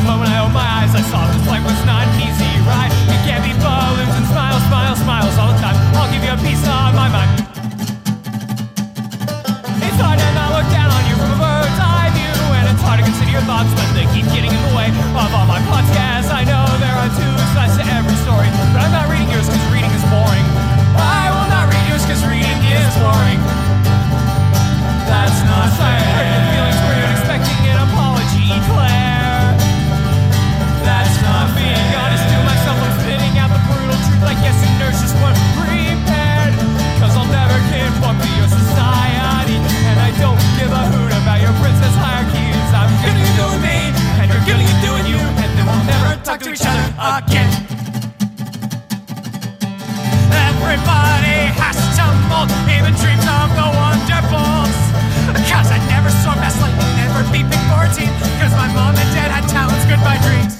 moment I opened my eyes, I saw this life was not an easy ride. It can't be balloons and smiles, smiles, smiles all the time. I'll give you a piece of my mind. It's hard to not look down on you from a bird's eye view, and it's hard to consider your thoughts, but they keep getting in the way of all my podcasts. I know there are two sides to every story, but I'm not reading yours because reading is boring. I will not read yours because reading is boring. That's not fair. Hurt your feelings weird, expecting an apology, Claire. That's not being honest to myself. I'm spitting out the brutal truth like yes, and nurse just weren't prepared. Cause I'll never conform to your society, and I don't give a hoot about your princess hierarchies. I'm gonna do me, and you're gonna do you, and then we'll never talk to each other again. Everybody has to mold, even dreams of the wonderfuls. Cause I never saw Mass Lightning, never beat Big 14. Cause my mom and dad had talents, goodbye dreams.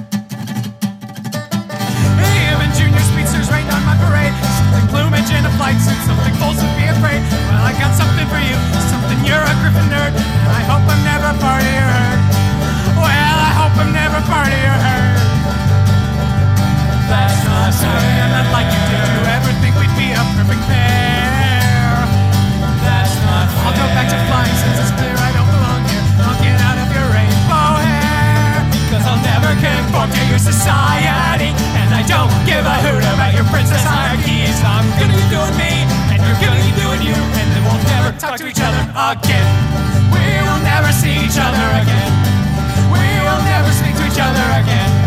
Even junior speedsters rained on my parade. Something plumage in a flight suit, something false and be afraid. Well, I got something for you, something you're a Griffin nerd, and I hope I'm never part of your herd. Well, I hope I'm never part of your herd. That's not fair, and I'd like you to do everything, we'd be a perfect pair. That's not fair. I'll go back to flying since it's clear I don't belong here. I'll get out of your rainbow hair, because I'll never conform to your society, and I don't give a hoot about your princess hierarchies. I'm gonna be doing me, and you're gonna be doing you, and then we'll never talk to each other again. We will never see each other again. We will never speak to each other again.